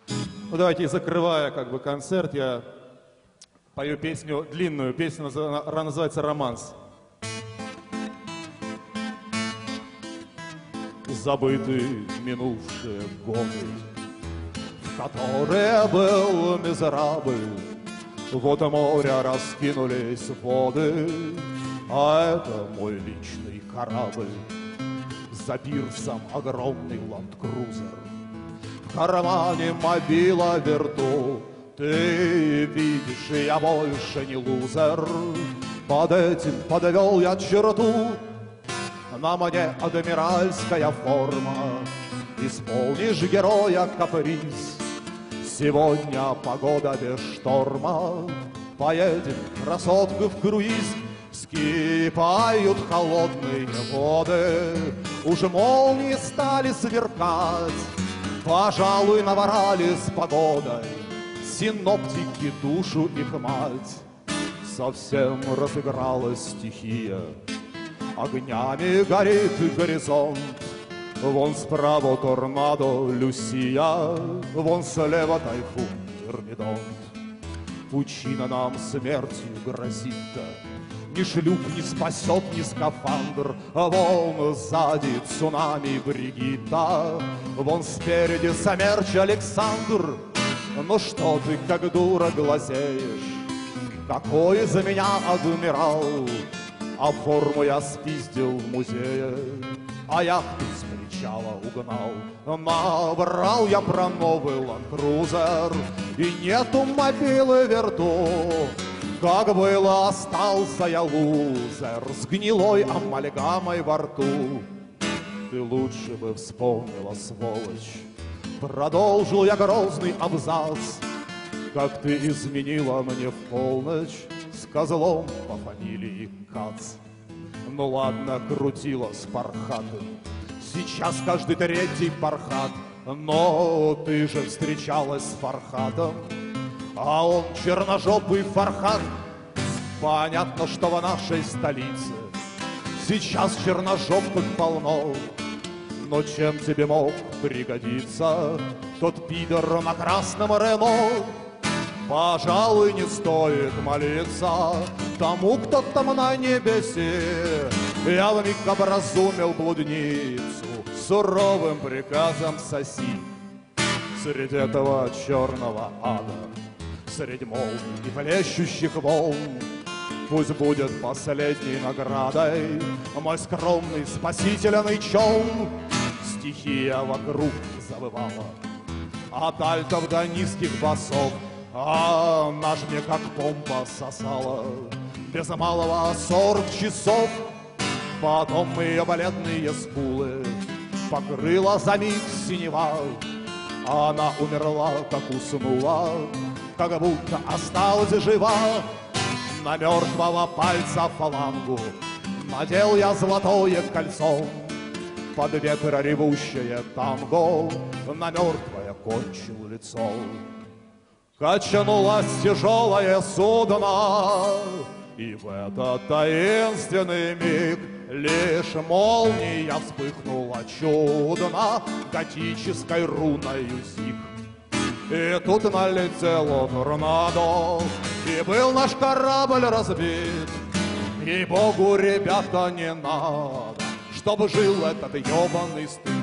Ну, давайте, закрывая как бы концерт, я пою песню, длинную песню, называется «Романс». Забыты минувшие годы, в которые был мизерабль. Вот моря раскинулись воды, а это мой личный корабль. За пирсом огромный ленд-крузер, в кармане мобила верту. Ты видишь, я больше не лузер, под этим подвел я черту. На мне адмиральская форма, исполнишь героя каприз. Сегодня погода без шторма, поедем, красотку, в круиз. Вскипают холодные воды, уже молнии стали сверкать. Пожалуй, наврали с погодой синоптики душу их мать. Совсем разыгралась стихия, огнями горит горизонт. Вон справа торнадо Люсия, вон слева тайфун Мирмидонт. Пучина нам смертью грозит-то, ни шлюп не спасет, ни скафандр. Вон сзади цунами Бригитта, вон спереди Самерч Александр. Ну что ты, как дура, глазеешь? Какой из меня адмирал? А форму я спиздил в музее, а яхту с причала угнал. Наврал я про новый ленд-крузер, и нету мобилы верту. Как было, остался я лузер с гнилой амальгамой во рту. Ты лучше бы вспомнила, сволочь, продолжил я грозный абзац, как ты изменила мне в полночь с козлом по фамилии Кац. Ну ладно, крутила с Пархатом, сейчас каждый третий Пархат. Но ты же встречалась с Фархатом, а он черножопый Фархат. Понятно, что в нашей столице сейчас черножопых полно, но чем тебе мог пригодиться тот пидор на красном Рено? Пожалуй, не стоит молиться тому, кто там на небесе. Я вмиг образумил блудницу, суровым приказом соси. Среди этого черного ада, среди молний и плещущих волн, пусть будет последней наградой мой скромный спасительный челн. Стихия вокруг завывала от альтов до низких басов, а она ж мне как помпа сосала без малого 40 часов. Потом ее бледные скулы покрыла за миг синева. Она умерла, как уснула, как будто осталась жива. На мертвого пальца фалангу надел я золотое кольцо. Под ветра ревущее танго на мертвое кончил лицо. Качнулось тяжелое судно, и в этот таинственный миг лишь молния вспыхнула чудно готической руною зиг. И тут налетело торнадо, и был наш корабль разбит. Ей-богу, ребята, не надо, чтобы жил этот ебаный стыд.